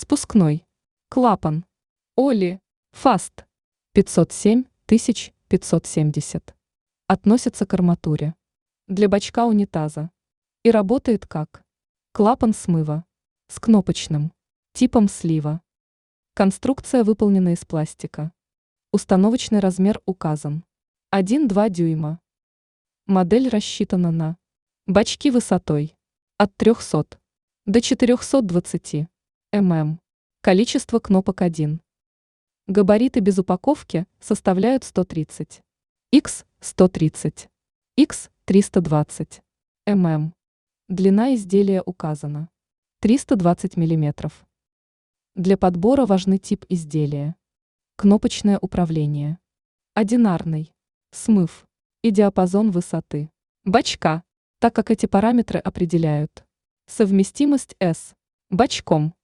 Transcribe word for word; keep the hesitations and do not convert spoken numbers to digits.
Спускной. Клапан. Оли. Фаст. пятьсот семь тысяч пятьсот семьдесят. Относится к арматуре. Для бачка унитаза. И работает как клапан смыва. С кнопочным. Типом слива. Конструкция выполнена из пластика. Установочный размер указан. один-два дюйма. Модель рассчитана на бачки высотой от трёхсот до четырёхсот двадцати мм. Количество кнопок один. Габариты без упаковки составляют сто тридцать икс сто тридцать икс триста двадцать мм. Длина изделия указана триста двадцать миллиметров. Для подбора важны тип изделия, кнопочное управление, одинарный, смыв и диапазон высоты бачка, так как эти параметры определяют совместимость с бачком.